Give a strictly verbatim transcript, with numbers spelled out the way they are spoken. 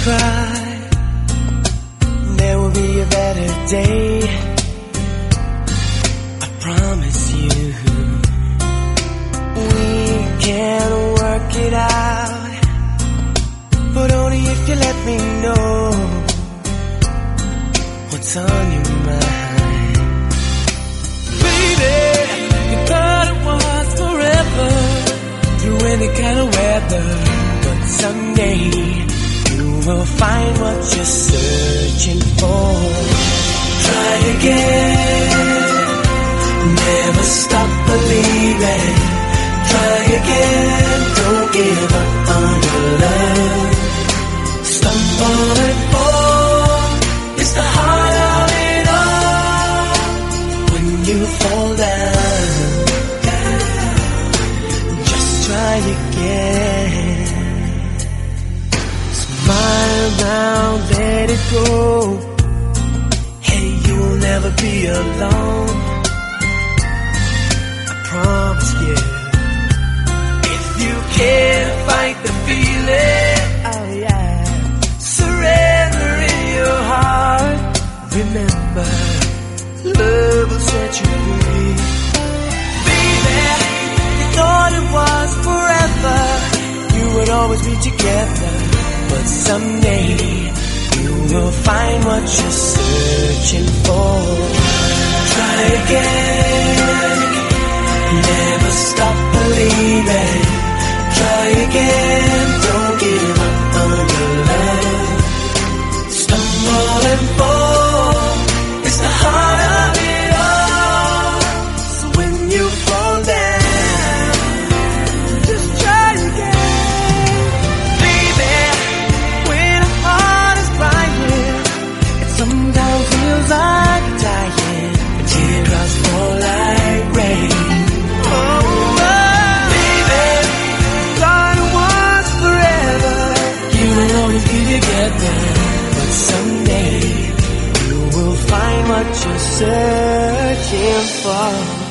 cry, there will be a better day. I promise you, we can work it out, but only if you let me know what's on your mind. Baby, you thought it was forever, through any kind of weather, but someday you will find what you're searching for. Try again, never stop believing. Try again, don't give up on your love. Stumble and fall, it's the heart of it all. When you fall down, just try again. Smile now, let it go. Hey, you'll never be alone, I promise you. If you can't fight the feeling, oh yeah, surrender in your heart. Remember, love will set you free. Baby, you thought it was forever, you would always be together, but someday you will find what you're searching for. Try again, never stop believing. Try again, don't give up on your love. Stumble and fall, it's the heart of it all. So when you fall down, just try again. Baby, when a heart is crying, it sometimes feels like dying, and teardrops fall like rain. Together, but someday you will find what you're searching for.